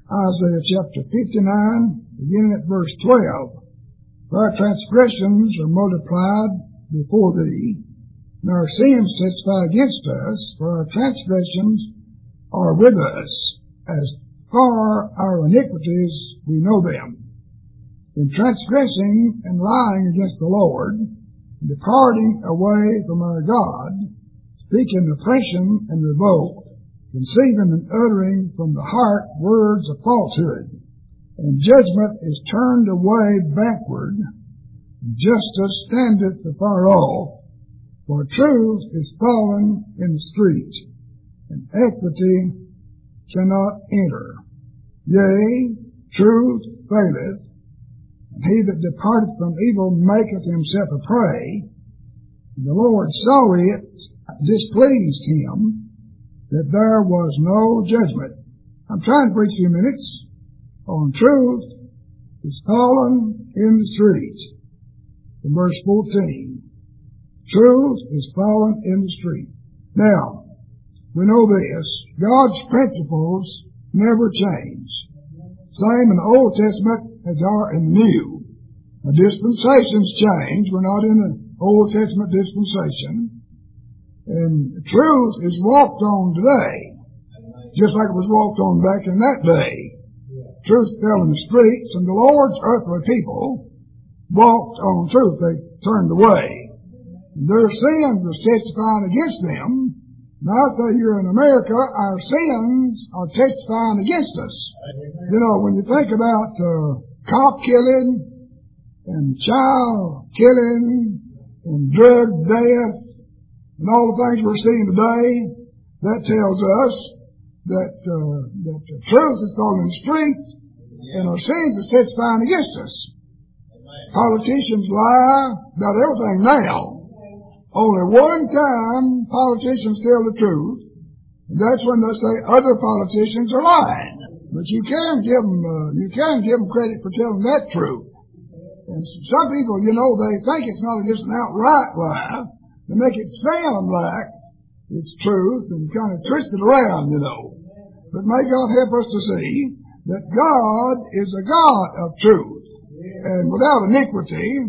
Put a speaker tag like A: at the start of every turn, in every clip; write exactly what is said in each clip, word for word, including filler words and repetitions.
A: Isaiah chapter fifty-nine, beginning at verse twelve. For our transgressions are multiplied before thee, and our sins testify against us, for our transgressions are with us. As far our iniquities, we know them. In transgressing and lying against the Lord, and departing away from our God, speaking oppression and revolt, conceiving and uttering from the heart words of falsehood, and judgment is turned away backward, and justice standeth afar off, for truth is fallen in the street, and equity cannot enter. Yea, truth faileth, and he that departeth from evil maketh himself a prey. And the Lord saw it displeased him that there was no judgment. I'm trying to preach a few minutes on truth is fallen in the street. From verse fourteen. Truth is fallen in the street. Now, we know this. God's principles never change. Same in the Old Testament as are in the New. The dispensations change. We're not in the Old Testament dispensation. And truth is walked on today, just like it was walked on back in that day. Truth fell in the streets, and the Lord's earthly people walked on truth. They turned away. Their sins was testifying against them. Now, I say here in America, our sins are testifying against us. You know, when you think about uh, cop killing and child killing and drug death and all the things we're seeing today, that tells us that uh, that the truth is falling in the street and our sins is testifying against us. Politicians lie about everything now. Only one time politicians tell the truth, and that's when they say other politicians are lying. But you can give them, uh, you can give them credit for telling that truth. And some people, you know, they think it's not just an outright lie. They make it sound like it's truth and kind of twist it around, you know. But may God help us to see that God is a God of truth. And without iniquity,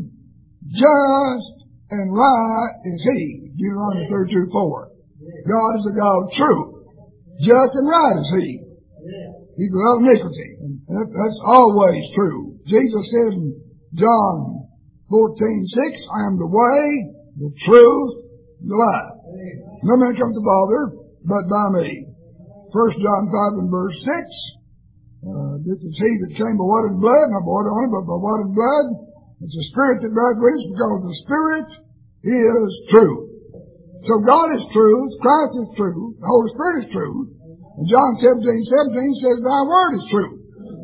A: just and right is He. Deuteronomy thirty-two four. God is a God of truth. Just and right is He. He's without iniquity. And that's, that's always true. Jesus said in John fourteen six, I am the way, the truth, the life. No man comes to the Father but by me. First John five and verse six. Uh, this is He that came by water and blood, not by water only, but by water and blood. It's the Spirit that bears witness, because the Spirit is truth. So God is truth, Christ is truth, the Holy Spirit is truth. And John seventeen seventeen says, Thy word is truth.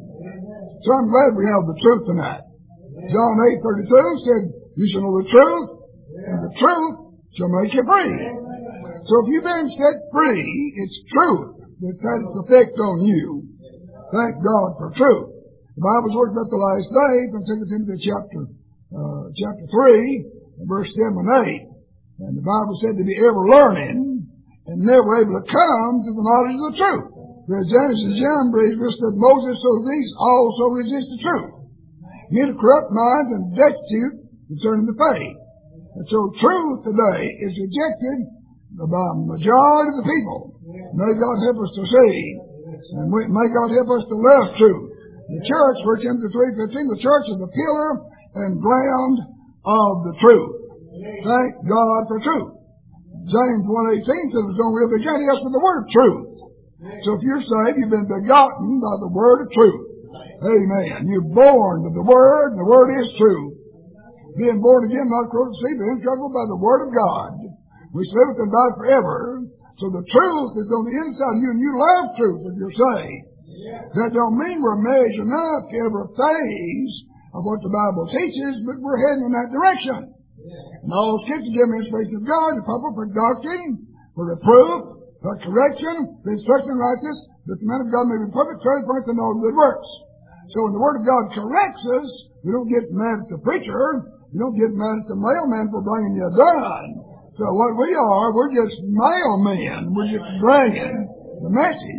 A: So I'm glad we have the truth tonight. John eight thirty-two said, You shall know the truth, and the truth shall make you free. So if you've been set free, it's truth that's had its effect on you. Thank God for truth. The Bible's talking about the last days in Second Timothy chapter, uh, chapter three, verse seven and eight. And the Bible said to be ever learning and never able to come to the knowledge of the truth. Whereas Jannes and Jambres said Moses, so these also resist the truth. Men of corrupt minds and destitute concerning the faith. And so truth today is rejected by the majority of the people. May God help us to see. And may God help us to love truth. The church, First Timothy three fifteen, the church is the pillar and ground of the truth. Thank God for truth. James one eighteen says, it's only we'll beget us with the word of truth. So if you're saved, you've been begotten by the word of truth. Amen. You're born of the word, and the word is truth. Being born again, not according to seed, but incorruptible by the word of God, which liveth and died forever. So the truth is on the inside of you, and you love truth if you're saved. That don't mean we're measuring up to every phase of what the Bible teaches, but we're heading in that direction. And all Scripture gives me inspiration of God, the proper for doctrine, for reproof, for correction, for instruction in righteousness, that the man of God may be perfect, thoroughly furnished in all good works. So when the Word of God corrects us, we don't get mad at the preacher, we don't get mad at the mailman for bringing you done. So what we are, we're just mailmen. We're just bringing the message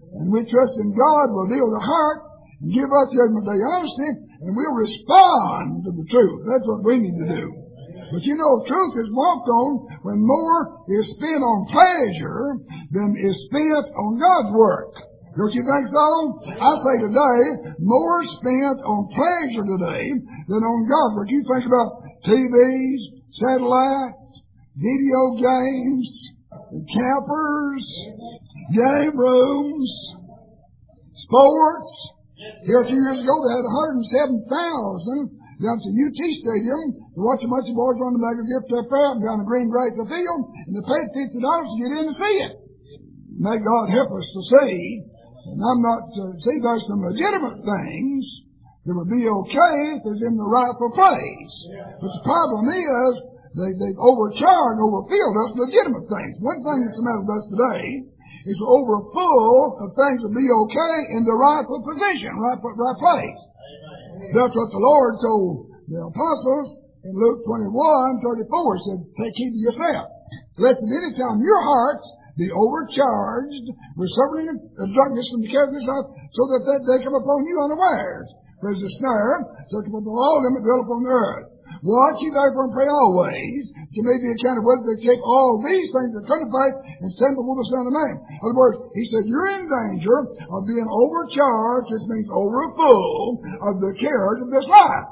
A: And we trust in God will deal with the heart and give us judgment day honesty, and we'll respond to the truth. That's what we need to do. But you know, truth is walked on when more is spent on pleasure than is spent on God's work. Don't you think so? I say today, more spent on pleasure today than on God's work. You think about T Vs, satellites, video games, campers, game rooms, sports. Here a few years ago, they had one hundred seven thousand down to U T Stadium to watch a bunch of boys run the bag of gift up there and down the green grass of the field, and they paid fifty dollars to get in to see it. May God help us to see. And I'm not, uh, see, there's some legitimate things that would be okay if it's in the rightful place. But the problem is, they, they've overcharged, overfilled us with legitimate things. One thing that's the matter with us today is we're overfull of things that would be okay in the rightful position, right, right place. That's what the Lord told the apostles in Luke twenty-one thirty-four. He said, take heed to yourself, lest at any time your hearts be overcharged with suffering and drunkenness from the care of this life, so that they come upon you unawares. For as a snare, such upon all them that dwell upon the earth. Watch ye therefore and pray always, to may be accounted whether they take all these things that come to faith and stand before the Son of Man. In other words, he said, you're in danger of being overcharged, which means overfull of the cares of this life.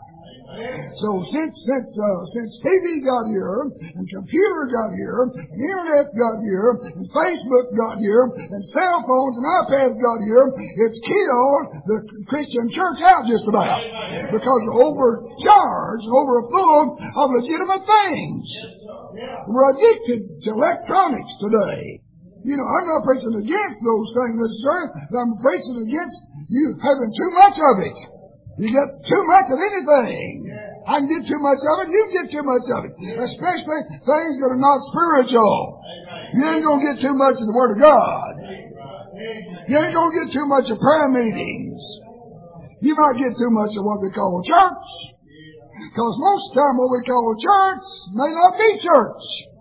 A: So since since uh, since T V got here, and computer got here, and internet got here, and Facebook got here, and cell phones and iPads got here, it's killed the Christian church out just about. Because we're overcharged, overfull of legitimate things. We're addicted to electronics today. You know, I'm not preaching against those things necessarily, but I'm preaching against you having too much of it. You get too much of anything. I can get too much of it. You get too much of it. Especially things that are not spiritual. You ain't going to get too much of the Word of God. You ain't going to get too much of prayer meetings. You might get too much of what we call church. Because most of the time what we call church may not be church.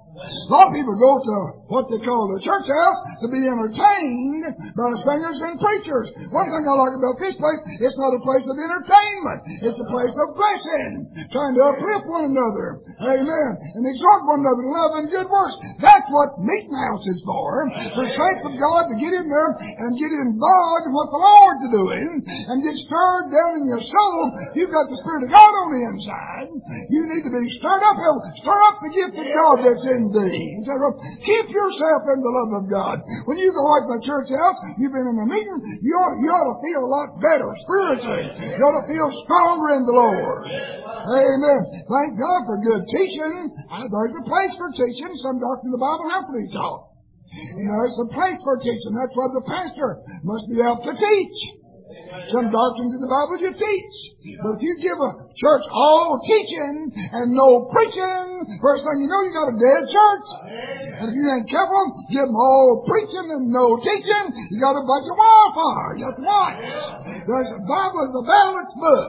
A: A lot of people go to what they call the church house to be entertained by singers and preachers. One thing I like about this place, it's not a place of entertainment. It's a place of blessing, trying to uplift one another. Amen. And exhort one another to love and good works. That's what meeting house is for. For saints of God to get in there and get involved in what the Lord's doing and get stirred down in your soul. You've got the Spirit of God on the inside. You need to be stirred up. Stir up the gift of God that's in thee. Keep yourself in the love of God. When you go out to the church house, you've been in a meeting, you ought, you ought to feel a lot better spiritually. You ought to feel stronger in the Lord. Amen. Thank God for good teaching. There's a place for teaching. Some doctrine of the Bible have to be taught. And there's a place for teaching. That's why the pastor must be able to teach. Some doctrines in the Bible you teach. But if you give a church all teaching and no preaching, first thing you know, you got a dead church. And if you ain't careful, give them all preaching and no teaching, you got a bunch of wildfire. You have to watch. There's a Bible is a balanced book.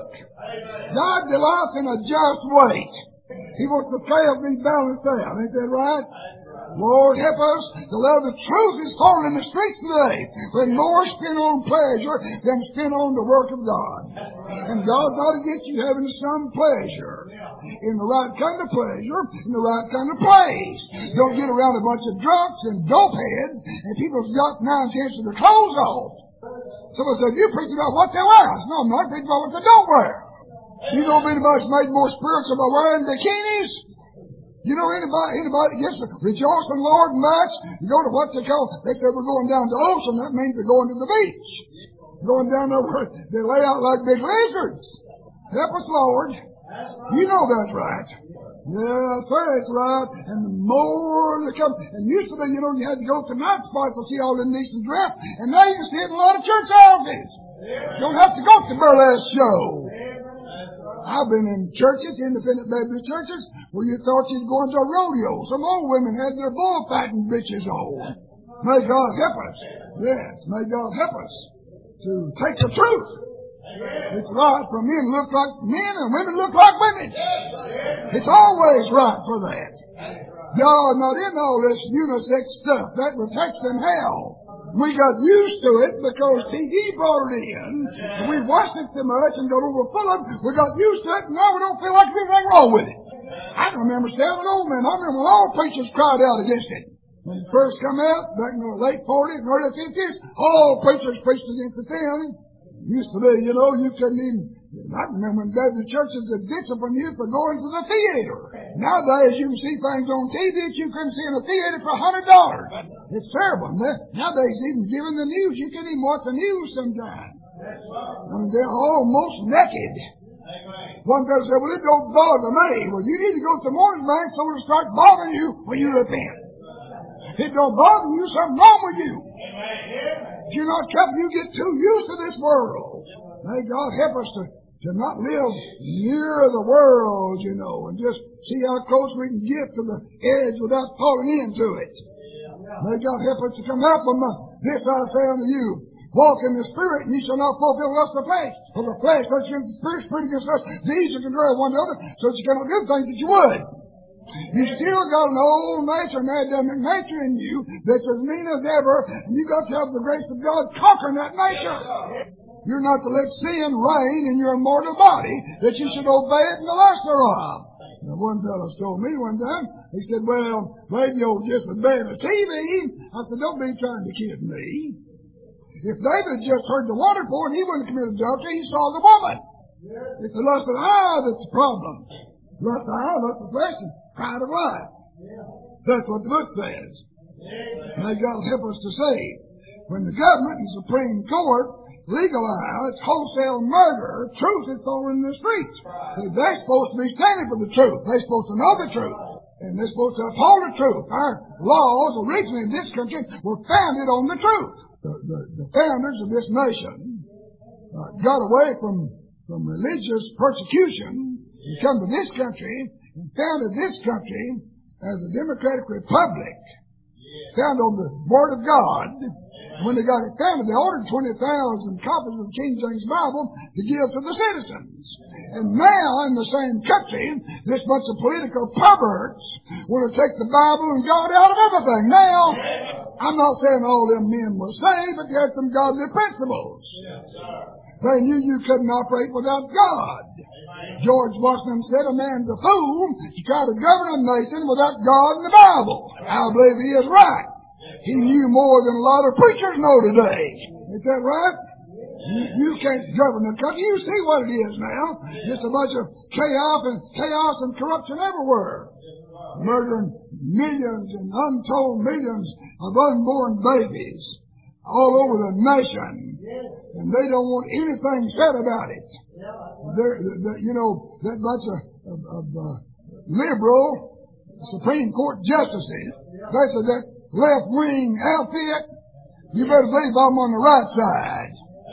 A: God delights in a just weight. He wants the scales to be balanced out. Ain't that right? Lord, help us to love the truth is falling in the streets today. When more spent on pleasure than spent on the work of God. And God's not against you having some pleasure. In the right kind of pleasure, in the right kind of place. Don't get around a bunch of drunks and dope heads and people's got nine tenths of their clothes off. Someone said, you preach about what they wear. I said, no, I'm not preaching about what they don't wear. You know anybody's made more spiritual by wearing bikinis? You know anybody, anybody gets rejoice in the Lord much? You go to what they call, they say we're going down to the ocean. That means they're going to the beach. Going down there where they lay out like big lizards. Help us, Lord. You know that's right. Yeah, that's right, that's right. And the more they come, and used to be, you know, you had to go to night spots to see all the decent dress, and now you can see it in a lot of church houses. You don't have to go to burlesque show. I've been in churches, independent Baptist churches, where you thought you'd go into a rodeo. Some old women had their bullfighting bitches on. May God help us. Yes, may God help us to take the truth. It's right for men to look like men and women look like women. It's always right for that. God not in all this unisex stuff. That was sex in hell. We got used to it because T V brought it in, and we watched it so much and got over full of it. We got used to it, and now we don't feel like there's anything wrong with it. I can remember seven old men. I remember when all preachers cried out against it. When it first come out, back in the late forties and early fifties, all preachers preached against it then. Used to be, you know, you couldn't even, I remember when Baptist churches would discipline you for going to the theater. Nowadays, you can see things on T V that you couldn't see in a theater for a hundred dollars. It's terrible. Nowadays, even giving the news, you can't even watch the news sometimes. I mean, they're almost naked. One fellow said, well, it don't bother me. Well, you need to go to the morning bank so it'll start bothering you when you repent. If it don't bother you, something wrong with you. If you're not careful, you get too used to this world. May God help us to, to not live near the world, you know, and just see how close we can get to the edge without falling into it. May God help us to come out from the, this I say unto you, walk in the Spirit, and ye shall not fulfill the lust of the flesh. For the flesh, lust against the Spirit, Spirit against us. These are contrary one to another, so that you cannot do things that you would. You still got an old nature, an Adamic nature in you that's as mean as ever, and you got to have the grace of God conquering that nature. You're not to let sin reign in your mortal body, that you should obey it in the lust thereof. Now, one fellow told me one time, he said, well, radio just as bad as T V. I said, don't be trying to kid me. If David just heard the water pour, he wouldn't commit adultery, he saw the woman. It's the lust of the eye that's the problem. Lust of the eye, lust of the flesh, and pride of life. That's what the book says. May God help us to say, when the government and Supreme Court legalize wholesale murder, truth is falling in the streets. See, they're supposed to be standing for the truth. They're supposed to know the truth. And they're supposed to uphold the truth. Our laws originally in this country were founded on the truth. The, the, the founders of this nation uh, got away from, from religious persecution and come to this country and founded this country as a democratic republic, founded on the Word of God. When they got it founded, they ordered twenty thousand copies of the King James Bible to give to the citizens. And now, in the same country, this bunch of political perverts want to take the Bible and God out of everything. Now, I'm not saying all them men were saved, but they had some godly principles. They knew you couldn't operate without God. George Washington said a man's a fool to try to govern a nation without God and the Bible. I believe he is right. He knew more than a lot of preachers know today. Is that right? You, you can't govern the country. You see what it is now. Just a bunch of chaos and chaos and corruption everywhere. Murdering millions and untold millions of unborn babies all over the nation. And they don't want anything said about it. They're, they're, you know, that bunch of, of, of uh, liberal Supreme Court justices, they said that left-wing outfit, you better believe I'm on the right side.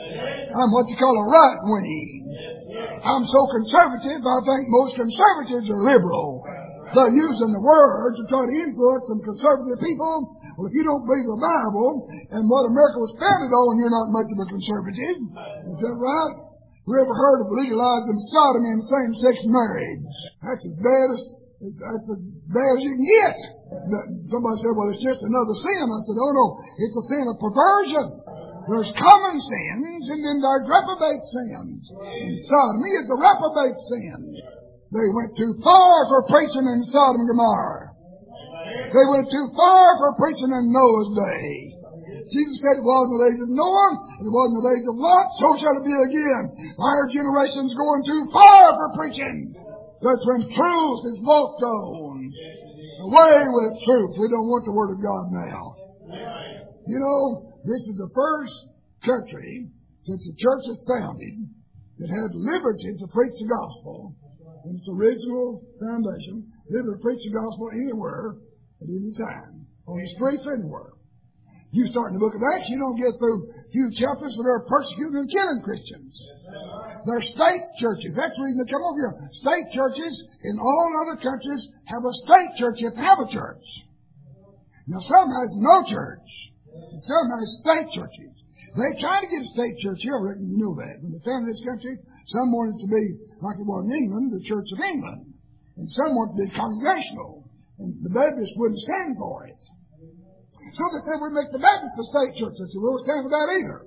A: I'm what you call a right wing. I'm so conservative, I think most conservatives are liberal. They're using the word to try to influence some conservative people. Well, if you don't believe the Bible and what America was founded on, you're not much of a conservative. Is that right? Who ever heard of legalizing sodomy and same-sex marriage? That's as bad as that's as bad as you can get. Somebody said, well, it's just another sin. I said, oh, no, it's a sin of perversion. There's common sins, and then there's reprobate sins. And sodomy is a reprobate sin. They went too far for preaching in Sodom and Gomorrah. They went too far for preaching in Noah's day. Jesus said it was in the days of Noah, it was in the days of Lot, so shall it be again. Our generation's going too far for preaching. That's when truth is walked on. Away with truth. We don't want the Word of God now. You know, this is the first country since the church was founded that had liberty to preach the gospel in its original foundation. Liberty to preach the gospel anywhere, at any time, on the streets, anywhere. You start in the book of Acts, you don't get through a few chapters where they're persecuting and killing Christians. They're state churches. That's the reason they come over here. State churches in all other countries have a state church if they have a church. Now, some has no church. And some has state churches. They try to get a state church here. I reckon you know that. When they founded this country, some wanted to be, like it was in England, the Church of England. And some wanted to be congregational. And the Baptists wouldn't stand for it. So they said we make the Baptist a state church. They said, we don't stand for that either.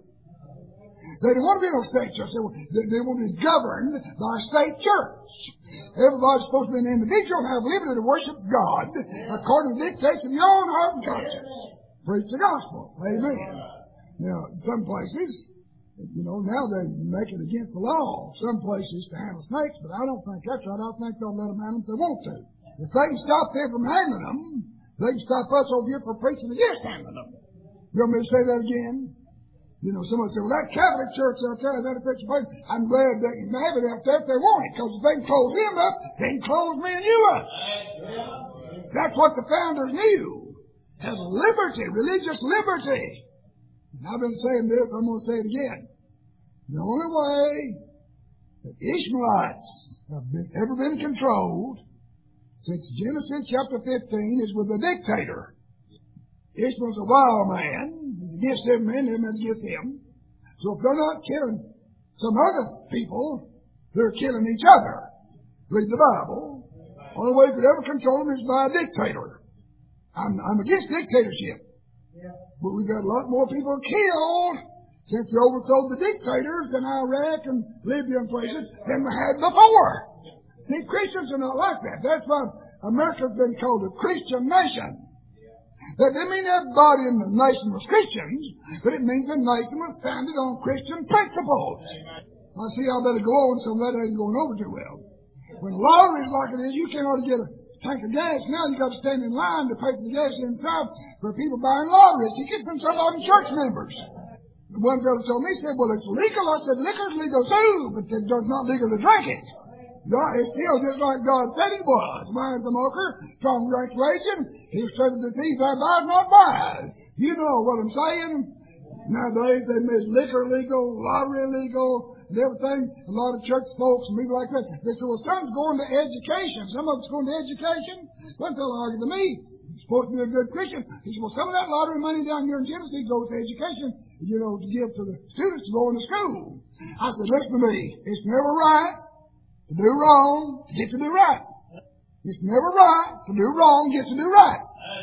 A: They didn't want to be no state church. They, they, they want to be governed by a state church. Everybody's supposed to be an individual and have liberty to worship God according to the dictates of your own heart and conscience. Preach the gospel. Amen. Now, some places, you know, now they make it against the law. Some places to handle snakes, but I don't think that's right. I think they'll let them handle them if they want to. If they can stop them from handling them, they can stop us over here from preaching against handling them. You want me to say that again? You know, somebody said, well, that Catholic church out there, that Christian place, I'm glad they can have it out there if they want it, because if they can close them up, they can close me and you up. That's what the founders knew. Has liberty, religious liberty. And I've been saying this, I'm going to say it again. The only way that Ishmaelites have been, ever been controlled since Genesis chapter fifteen is with a dictator. Ishmael's a wild man. Against them men, them is against him. So if they're not killing some other people, they're killing each other. Read the Bible. Only way you could ever control them is by a dictator. I'm, I'm against dictatorship. But we've got a lot more people killed since they overthrew the dictators in Iraq and Libya and places than we had before. See, Christians are not like that. That's why America's been called a Christian nation. That didn't mean everybody in the nation was Christians, but it means the nation was founded on Christian principles. I see I better go on, so that ain't going over too well. When lotteries like it is, you can't ought to get a tank of gas. Now you got to stand in line to pay for the gas inside for people buying lottery tickets and some of them church members. One fellow told me, he said, well, it's legal. I said, liquor's legal too, but it's not legal to drink it. God, it's still just like God said it was. Wine's a mocker, strong drink raging. He was trying to deceive thy buyers, not buyers. You know what I'm saying? Nowadays they made liquor legal, lottery legal, and everything. A lot of church folks and people like that. They said, well, some's going to education. Some of them's going to education. One fellow argued to me, he's supposed to be a good Christian. He said, well, some of that lottery money down here in Tennessee goes to education, you know, to give to the students to go into school. I said, listen to me. It's never right to do wrong, to get to do right. It's never right to do wrong, get to do right.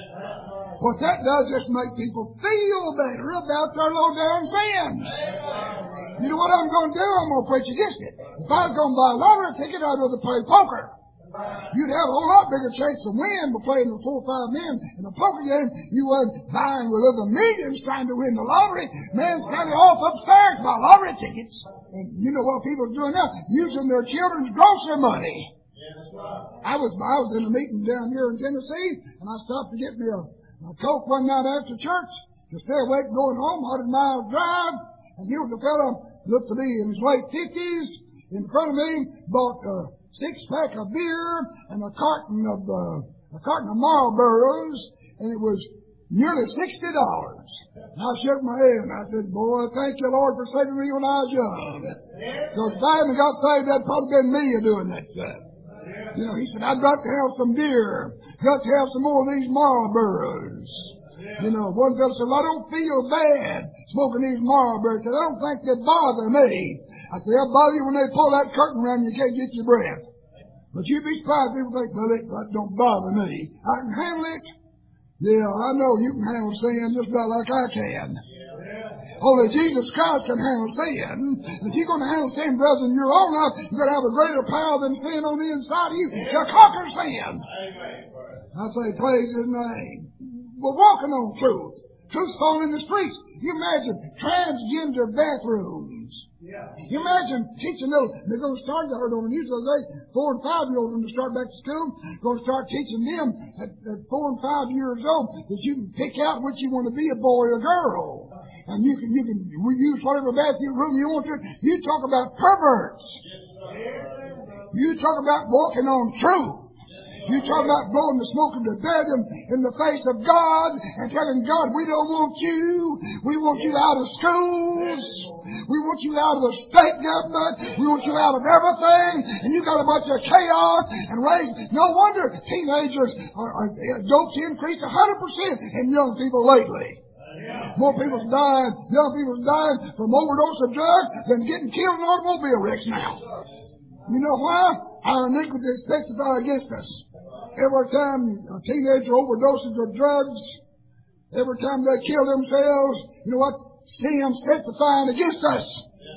A: What that does is make people feel better about their low down sins. You know what I'm going to do? I'm going to preach against it. If I was going to buy a lottery ticket, I'd rather play poker. You'd have a whole lot bigger chance of winning by playing with four or five men in a poker game. You wasn't buying with other millions trying to win the lottery. Man's got it off upstairs by lottery tickets. And you know what people are doing now? Using their children's grocery money. I was I was in a meeting down here in Tennessee, and I stopped to get me a, a Coke one night after church to stay awake going home, one hundred miles drive. And here was a fellow, looked to be in his late fifties, in front of me, bought a six pack of beer and a carton of uh, a carton of Marlboros, and it was nearly sixty dollars. And I shook my head and I said, boy, thank you, Lord, for saving me when I was young. Because if I hadn't got saved, that'd probably been me doing that stuff. You know, he said, I've got to have some beer. Got to have some more of these Marlboros. You know, one fellow said, well, I don't feel bad smoking these Marlboros. I don't think they bother me. I said, they'll bother you when they pull that curtain around and you can't get your breath. But you'd be surprised. People think, well, that don't bother me. I can handle it. Yeah, I know you can handle sin just about like I can. Only Jesus Christ can handle sin. If you're going to handle sin, brother, in your own life, you've got to have a greater power than sin on the inside of you to conquer sin. I say, praise His name. We're walking on truth. Truth's falling in the streets. You imagine transgender bathrooms. You imagine teaching those. They're going to start, I heard on the news the other day, four and five year olds when they start back to school, going to start teaching them at, at four and five years old that you can pick out which you want to be, a boy or a girl. And you can, you can use whatever bathroom you want to. You talk about perverts. You talk about walking on truth. You talk about blowing the smoke of rebellion in the face of God and telling God, we don't want you. We want you out of schools. We want you out of the state government. We want you out of everything. And you got a bunch of chaos and raise. No wonder teenagers are, are dopes increased one hundred percent in young people lately. More people's dying, young people's dying from overdose of drugs than getting killed in automobile wrecks now. You know why? Our iniquities testify against us. Every time a teenager overdoses of drugs, Every time they kill themselves, you know what? Sin's testifying against us.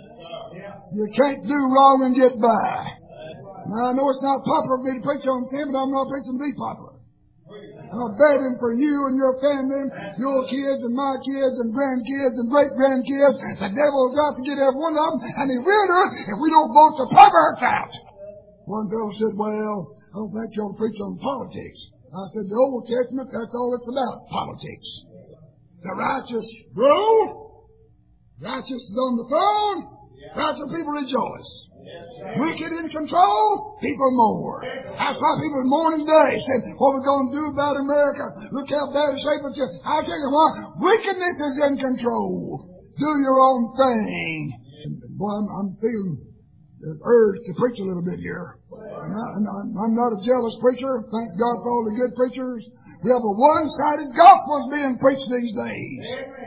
A: You can't do wrong and get by. Now, I know it's not popular for me to preach on sin, but I'm not preaching to be popular. I'm begging for you and your family, your kids and my kids and grandkids and great-grandkids. The devil's out to get every one of them, and he will do it if we don't vote the perverts out. One fellow said, well, I don't think you'll preach on politics. I said, the Old Testament, that's all it's about, politics. The righteous rule, righteous is on the throne, righteous people rejoice. Wicked in control, people mourn. That's why people mourn today, saying, what are we going to do about America? Look how bad a shape it's in. I'll tell you why. Wickedness is in control. Do your own thing. And boy, I'm, I'm feeling the urge to preach a little bit here. I'm not, I'm not a jealous preacher. Thank God for all the good preachers. We have a one-sided gospel being preached these days.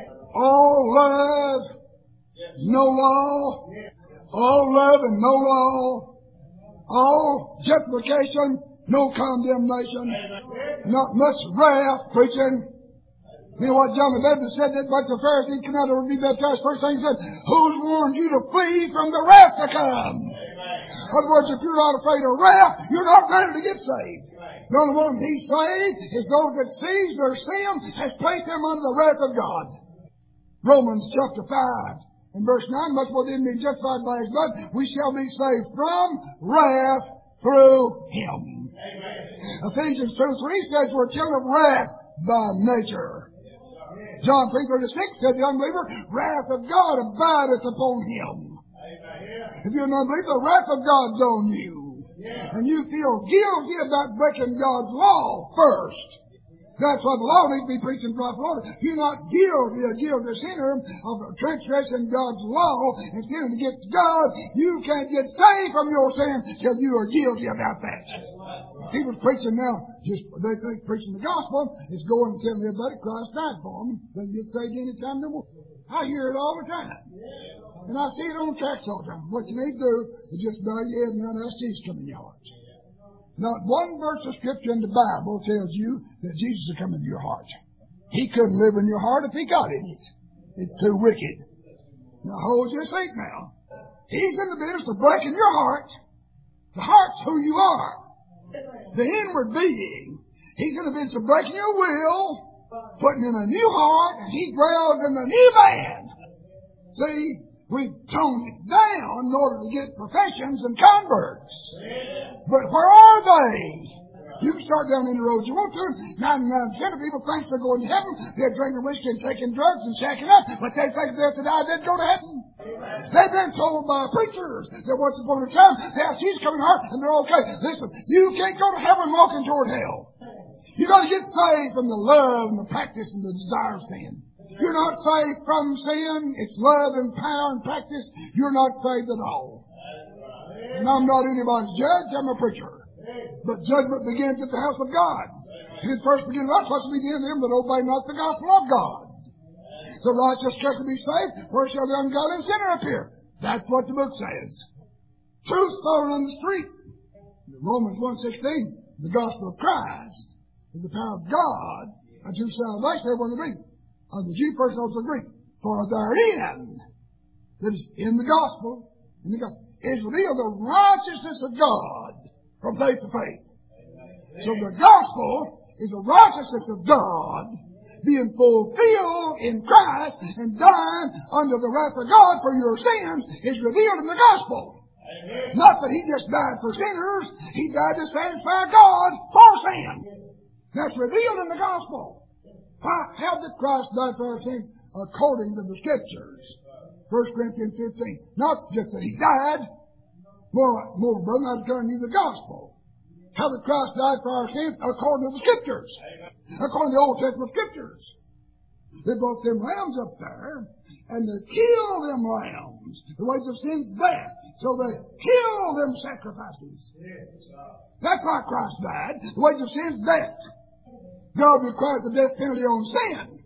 A: All love, no law. All love and no law. All justification, no condemnation. Not much wrath preaching. You know what John the Baptist said? That bunch of Pharisees come out to be baptized. First thing he said, who's warned you to flee from the wrath to come? In other words, if you're not afraid of wrath, you're not ready to get saved. The only one he's saved is those that sees their sin has placed them under the wrath of God. Romans chapter five. In verse nine, much more than being justified by his blood, we shall be saved from wrath through him. Amen. Ephesians two three says we're children of wrath by nature. Amen. John three thirty-six said the unbeliever, wrath of God abideth upon him. Amen. If you're an unbeliever, the wrath of God's on you. Yeah. And you feel guilty about breaking God's law first. That's why the law needs to be preached in proper order. You're not guilty, a guilty sinner of transgressing God's law and sinning against God. You can't get saved from your sin till you are guilty about that. People preaching now, just they think preaching the gospel is going and telling everybody Christ died for them. They can get saved any time they want. I hear it all the time. And I see it on tracks all the time. What you need to do is just bow your head and now ask Jesus to come in your heart. Not one verse of Scripture in the Bible tells you that Jesus will come into your heart. He couldn't live in your heart if he got in it. It's too wicked. Now hold your seat now. He's in the business of breaking your heart. The heart's who you are. The inward being. He's in the business of breaking your will, putting in a new heart, and he dwells in the new man. See? We've toned it down in order to get professions and converts. But where are they? You can start down any road you want to. ninety-nine percent of people think they're going to heaven. They're drinking whiskey and taking drugs and shacking up. But they think they're to die, they'd go to heaven. They've been told by preachers that once upon a time, they asked Jesus coming heart and they're okay. Listen, you can't go to heaven walking toward hell. You got to get saved from the love and the practice and the desire of sin. You're not saved from sin. It's love and power and practice. You're not saved at all. And I'm not anybody's judge. I'm a preacher. But judgment begins at the house of God. And it first begins not supposed to begin them that obey not the gospel of God. So righteous shall be saved. Where shall the ungodly sinner appear? That's what the book says. Truth thrown on the street. Romans one sixteen. The gospel of Christ is the power of God unto salvation. Everyone agree. Of the Jew person also Greek. For therein, that is in the gospel, in the gospel, is revealed the righteousness of God from faith to faith. Amen. So the gospel is the righteousness of God being fulfilled in Christ and dying under the wrath of God for your sins is revealed in the gospel. Amen. Not that he just died for sinners, he died to satisfy God for sin. That's revealed in the gospel. Why, how did Christ die for our sins? According to the Scriptures. First Corinthians fifteen. Not just that he died. More, more brother, I was telling you the gospel. How did Christ die for our sins? According to the Scriptures. According to the Old Testament Scriptures. They brought them lambs up there, and they killed them lambs. The wages of sin's death. So they killed them sacrifices. That's why Christ died. The wages of sin's death. God requires the death penalty on sin.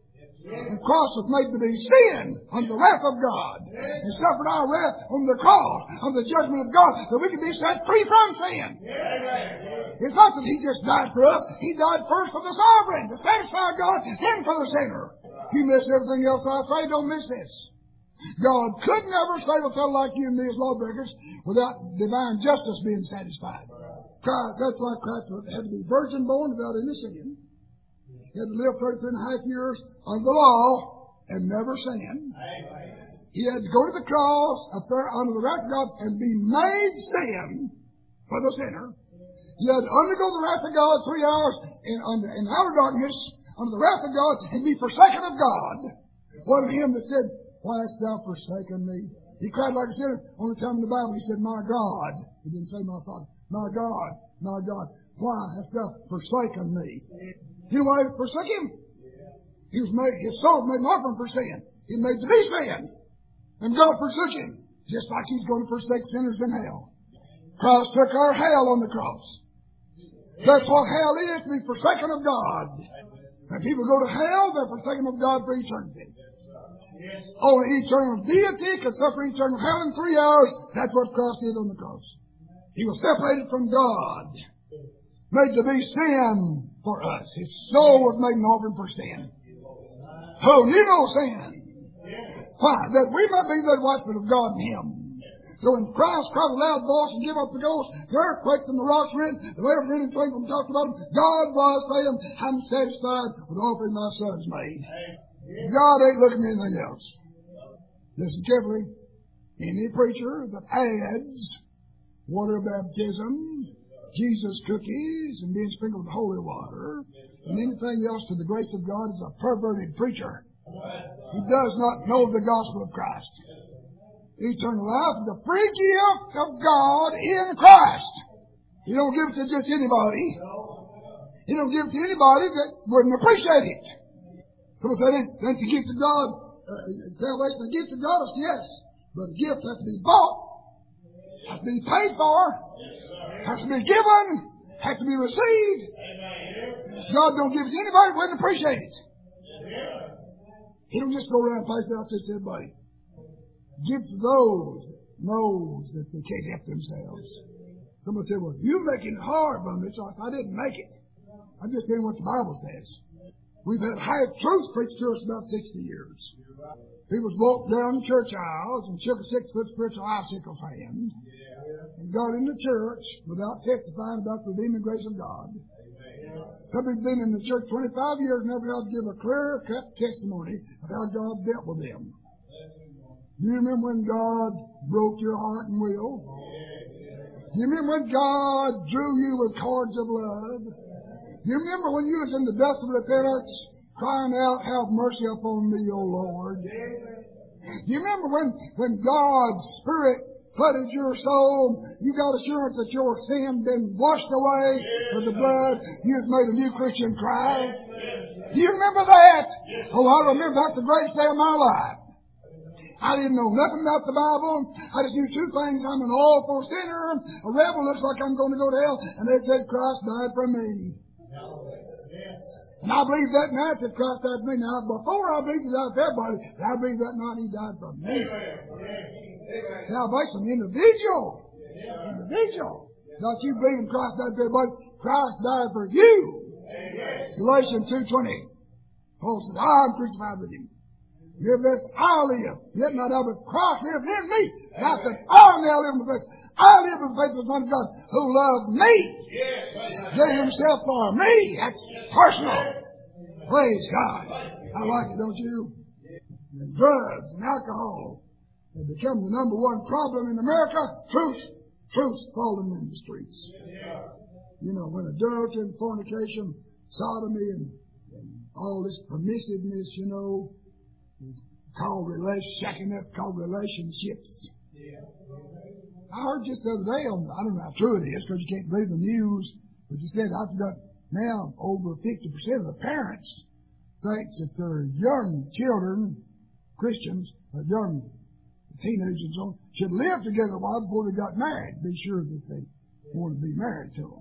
A: And Christ was made to be sin under the wrath of God. And suffered our wrath on the cross, on the judgment of God, that we can be set free from sin. It's not that He just died for us. He died first for the sovereign, to satisfy God, and for the sinner. You miss everything else I say, don't miss this. God could never save a fellow like you and me as lawbreakers without divine justice being satisfied. Christ, that's why Christ had to be virgin born without any sin. He had to live thirty-three and a half years under the law and never sin. He had to go to the cross up there under the wrath of God and be made sin for the sinner. He had to undergo the wrath of God three hours in, under, in outer darkness under the wrath of God and be forsaken of God. One of him that said, "Why hast thou forsaken me?" He cried like a sinner. Only time in the Bible he said, "My God." He didn't say "my Father." "My God, my God, why hast thou forsaken me?" You know why he forsook him? He was made, his soul was made an offering for sin. He was made to be sin. And God forsook him. Just like He's going to forsake sinners in hell. Christ took our hell on the cross. That's what hell is, to be forsaken of God. When people go to hell, they're forsaken of God for eternity. Only eternal deity could suffer eternal hell in three hours. That's what Christ did on the cross. He was separated from God. Made to be sin for us. His soul was made an offering for sin. Oh, you know sin. Why? That we might be the righteousness of God in Him. So when Christ cried a loud voice and gave up the ghost, the earthquake and the rocks rent, the waves rent and twinkle and talked about Him, God was saying, "I'm satisfied with the offering my Son's made." God ain't looking at anything else. Listen carefully. Any preacher that adds water baptism, Jesus cookies, and being sprinkled with holy water, and anything else to the grace of God is a perverted preacher. He does not know the gospel of Christ. Eternal life is a free gift of God in Christ. He don't give it to just anybody. He don't give it to anybody that wouldn't appreciate it. Someone said, "That's the gift of God. Uh, salvation, the gift of God is yes, but the gift has to be bought, has to be paid for, has to be given, has to be received. God don't give it to anybody who wouldn't appreciate it. He don't just go around and pass it out to everybody. Give to those that knows that they can't help themselves. Somebody said, "Well, you're making it hard, Brother Mitchell." I didn't make it. I'm just telling you what the Bible says. We've had half truth preached to us about sixty years. People walked down the church aisles and shook a six-foot spiritual icicle's hand and got in the church without testifying about the redeeming grace of God. Some have been in the church twenty-five years and never had to give a clear-cut testimony of how God dealt with them. Do you remember when God broke your heart and will? Do you remember when God drew you with cords of love? Do you remember when you was in the dust of repentance, crying out, "Have mercy upon me, O Lord"? Do you remember when, when God's Spirit flooded your soul, you got assurance that your sin been washed away with the blood, you was made a new Christian Christ? Do you remember that? Oh, I remember. That's the greatest day of my life. I didn't know nothing about the Bible. I just knew two things. I'm an awful sinner. A rebel looks like I'm going to go to hell. And they said Christ died for me. And I believe that night that Christ died for me. Now, before I believed He died for everybody, I believe that night He died for me. Salvation, individual. Individual. Don't you believe in Christ died for everybody? Christ died for you. Galatians two twenty. Paul said, "I am crucified with Him. Nevertheless, I live, yet not I, but Christ lives in me. Not that I now live in the flesh. I live in the faith of the Son of God who loved me. Gave Himself for me." That's personal. Praise God. I like it, don't you? And drugs and alcohol have become the number one problem in America. Truth. Truth falling in the streets. You know, when adultery and fornication, sodomy and, and all this permissiveness, you know, called relation, shacking up, called relationships. I heard just the other day on, I don't know how true it is because you can't believe the news, but you said, I forgot, now over fifty percent of the parents think that their young children, Christians, or young teenagers and so on, should live together a while before they got married. Be sure that they want to be married to them.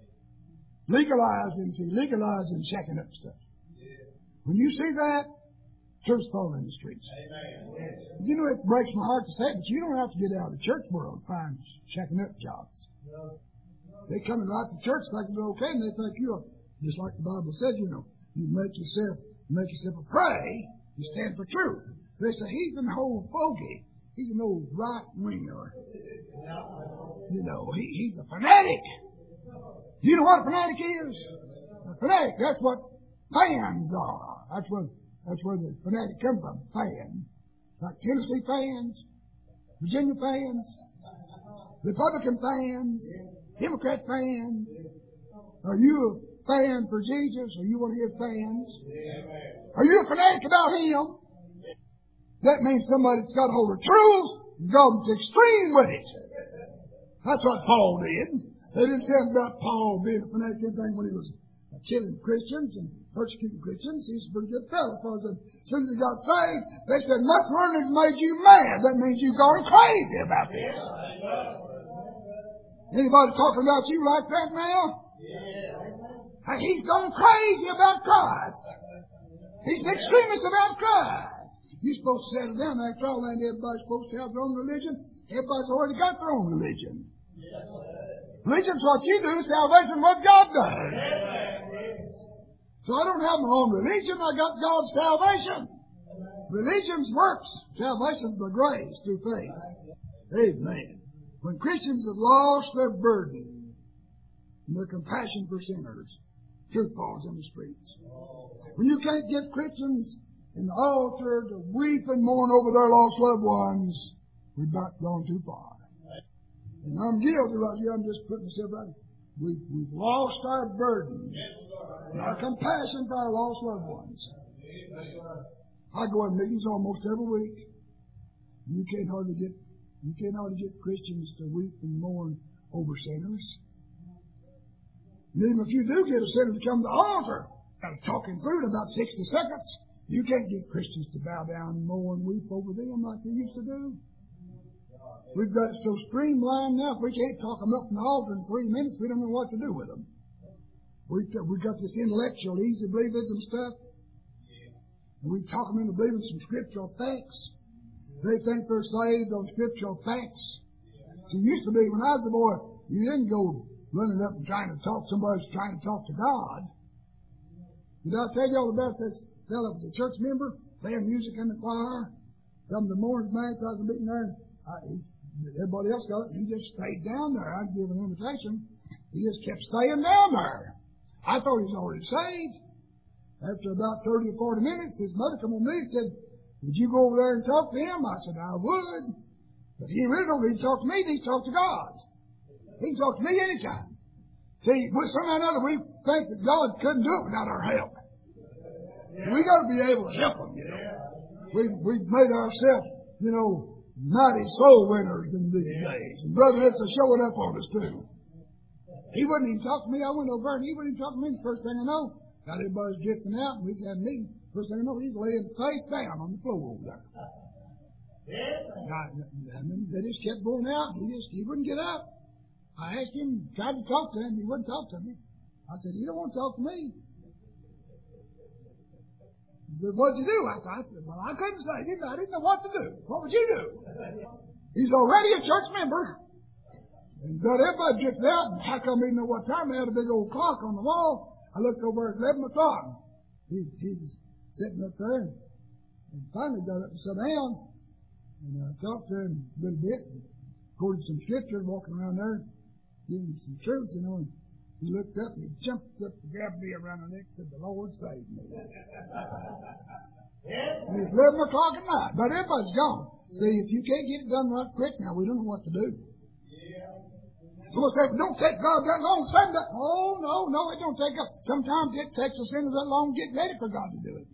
A: Legalizing, see, legalizing shacking up stuff. When you see that, church falling in the streets. Amen. You know, it breaks my heart to say it, but you don't have to get out of the church world to find checking up jobs. No. They come right to church thinking they're okay, and they think you're, just like the Bible says, you know, you make yourself, make yourself a prey, you stand for truth. They say, he's an old fogey. He's an old right-winger. You know, he, he's a fanatic. You know what a fanatic is? A fanatic, that's what fans are. That's where, that's where the fanatic comes from, fan. Like Tennessee fans, Virginia fans, Republican fans, Democrat fans. Are you a fan for Jesus? Are you one of his fans? Are you a fanatic about him? That means somebody that's got a hold of truth and gone to extreme with it. That's what Paul did. They didn't say about Paul being a fanatic anything when he was killing Christians and persecuting Christians. He's a pretty good fellow. Because as soon as he got saved, they said, much learning has made you mad. That means you've gone crazy about this. Anybody talking about you like that now? Yeah. He's gone crazy about Christ. He's an extremist about Christ. You're supposed to settle down after all, and everybody's supposed to have their own religion. Everybody's already got their own religion. Religion's what you do, salvation's what God does. So I don't have my own religion, I got God's salvation. Religion's works, salvation's by grace through faith. Amen. When Christians have lost their burden and their compassion for sinners, truth falls in the streets. When you can't get Christians in the altar to weep and mourn over their lost loved ones, we've about gone too far. And I'm guilty right here. I'm just putting myself right here. We've, we've lost our burden and our compassion for our lost loved ones. I go in meetings almost every week. You can't hardly get you can't hardly get Christians to weep and mourn over sinners. And even if you do get a sinner to come to the altar, after talking through it about sixty seconds, you can't get Christians to bow down and mourn and weep over them like they used to do. We've got it so streamlined now, if we can't talk them up in the altar in three minutes, we don't know what to do with them. We've got, we've got this intellectual, easy believism stuff. And we talk them into believing some scriptural facts. They think they're saved on scriptural facts. See, it used to be, when I was a boy, you didn't go running up and trying to talk, somebody's trying to talk to God. Did I tell you all about this fellow was a church member, playing music in the choir, come to the morning mass, I was meeting there, I, he's, everybody else got it, he just stayed down there. I'd give an invitation. He just kept staying down there. I thought he was already saved. After about thirty or forty minutes, his mother come on me and said, would you go over there and talk to him? I said, I would. But he really don't need to talk to me, he needs to talk to God. He can talk to me anytime. See, somehow or another, we think that God couldn't do it without our help. We got to be able to help them, you know. We've, we've made ourselves, you know, mighty soul winners in these days. And Brother It's showing up on us, too. He wouldn't even talk to me. I went over and he wouldn't even talk to me. The first thing I know, got everybody's drifting out, and we had a meeting. First thing I know, he's laying face down on the floor over there. I, I mean, they just kept going out. He just he wouldn't get up. I asked him, tried to talk to him. He wouldn't talk to me. I said, you don't want to talk to me. He said, what'd you do? I said, well, I couldn't say. I didn't know what to do. What would you do? He's already a church member. And got everybody drifted out. And how come he didn't know what time? They had a big old clock on the wall. I looked over at eleven o'clock. He, he's sitting up there. And, and finally got up and sat down. And I talked to him a little bit. Quoted some scripture, walking around there. Giving him some truth, you know. And he looked up and he jumped up and grabbed me around the neck and said, the Lord saved me. And it's eleven o'clock at night. But everybody's gone. See, if you can't get it done right quick now, we don't know what to do. Someone said, don't take God that long. Send that. Oh, no, no, it don't take God. Sometimes it takes us into that long to get ready for God to do it.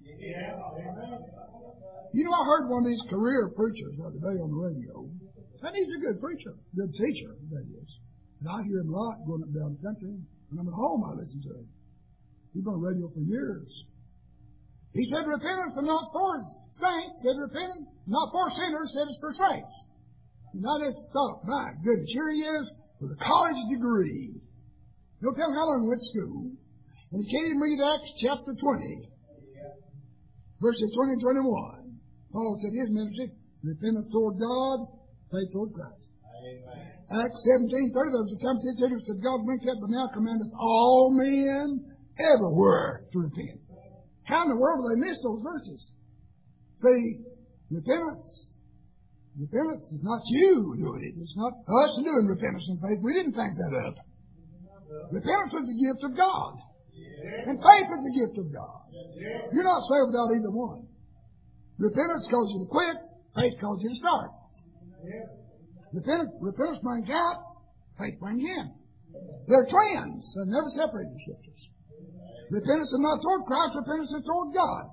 A: You know, I heard one of these career preachers the other day on the radio. And he's a good preacher, good teacher, that is. And I hear him a lot going up and down the country. When I'm at home, I listen to him. He's been on the radio for years. He said repentance is not for saints. Said repentance, not for sinners. Said it's for saints. And I just thought, my goodness, here he is with a college degree. Don't tell me how long he went to school. And he can't even read Acts chapter twenty. verses twenty and twenty-one. Paul said his ministry, repentance toward God, faith toward Christ. Amen. Acts seventeen thirty, there was a time considered that God went up, but now commandeth all men everywhere to repent. How in the world do they miss those verses? See, repentance. Repentance is not you doing it. It's not us doing repentance and faith. We didn't think that up. Repentance is a gift of God. And faith is a gift of God. You're not saved without either one. Repentance calls you to quit. Faith calls you to start. Repentance, repentance brings out. Faith brings in. They're twins. They're never separated in Scriptures. Repentance is not toward Christ. Repentance is toward God.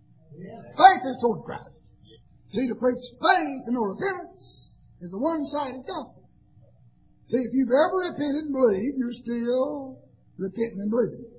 A: Faith is toward Christ. See, to preach faith and no repentance is a one-sided gospel. See, if you've ever repented and believed, you're still repenting and believing.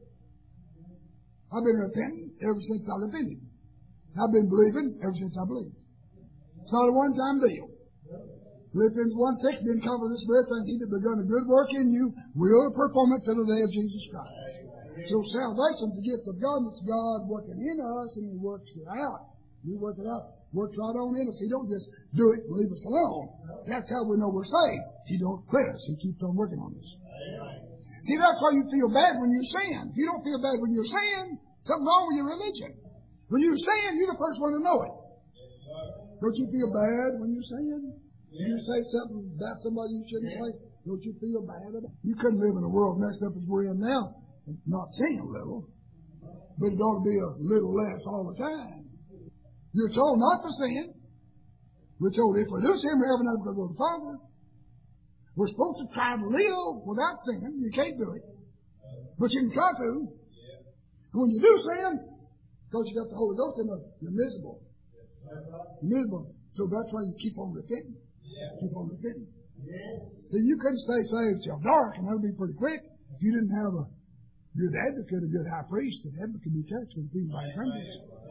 A: I've been repenting ever since I repented. I've been believing ever since I believed. It's not a one-time deal. Philippians one six, being covered with the Spirit, and he that begun a good work in you will perform it to the day of Jesus Christ. So salvation is the gift of God, and it's God working in us, and He works it out. We work it out. Works right on in us. He don't just do it and leave us alone. That's how we know we're saved. He don't quit us. He keeps on working on us. See, that's why you feel bad when you sin. If you don't feel bad when you're sin, something wrong with your religion. When you sin, you're the first one to know it. Don't you feel bad when you sin? When you say something about somebody you shouldn't say, don't you feel bad about it? You couldn't live in a world messed up as we're in now and not sin a little. But it ought to be a little less all the time. You're told not to sin. We're told if we do sin, we have an advocate with the Father. We're supposed to try to live without sinning. You can't do it. But you can try to. And when you do sin, because you got the Holy Ghost in us, you're miserable. You're miserable. So that's why you keep on repenting. Keep on repenting. See, you couldn't stay saved till dark, and that would be pretty quick if you didn't have a good advocate, a good high priest. An advocate can be touched with people by infirmities.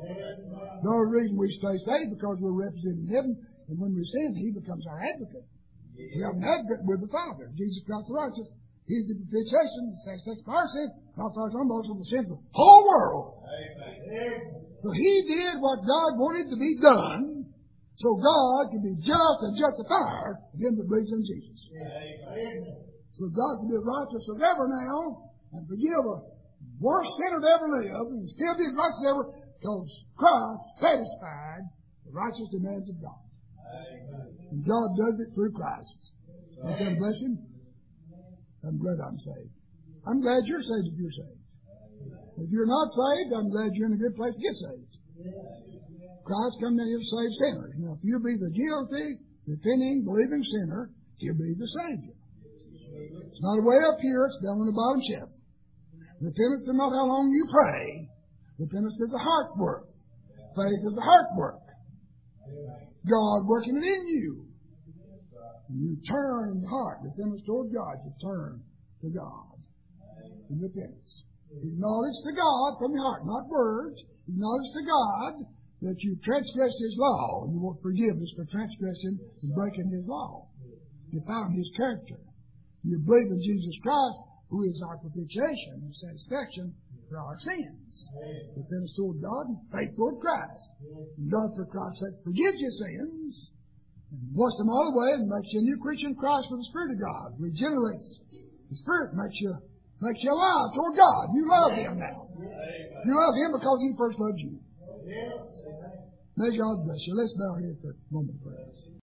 A: The only reason we stay saved because we're representing heaven, and when we sin, He becomes our advocate. We have an advocate with the Father, Jesus Christ the righteous. He's the propitiation, the satisfaction for our sins, not for our own, but also the sins of the whole world. Amen. So He did what God wanted to be done, so God can be just and justifier of him that believes in Jesus. Amen. So God can be righteous as ever now, and forgive a worst sinner to ever live, and still be as righteous as ever, because Christ satisfied the righteous demands of God. Amen. And God does it through Christ. Ain't that a blessing? I'm glad I'm saved. I'm glad you're saved if you're saved. If you're not saved, I'm glad you're in a good place to get saved. Christ come down here to save sinners. Now, if you be the guilty, repenting, believing sinner, He'll be the Savior. It's not a way up here, it's down on the bottom shelf. Repentance is not how long you pray. Repentance is a heart work. Faith is a heart work. God working it in you. And you turn in the heart. Repentance toward God. You turn to God in repentance. Acknowledge to God from your heart, not words. Acknowledge to God that you transgressed His law. You want forgiveness for transgressing and breaking His law. You found His character. You believe in Jesus Christ, who is our propitiation and satisfaction for our sins. Repentance toward God and faith toward Christ. And God, for Christ's sake, forgives your sins and washes them all away and makes you a new creature in Christ with the Spirit of God. Regenerates. The Spirit makes you makes you alive toward God. You love Him now. You love Him because He first loved you. May God bless you. Let's bow here for a moment of prayer.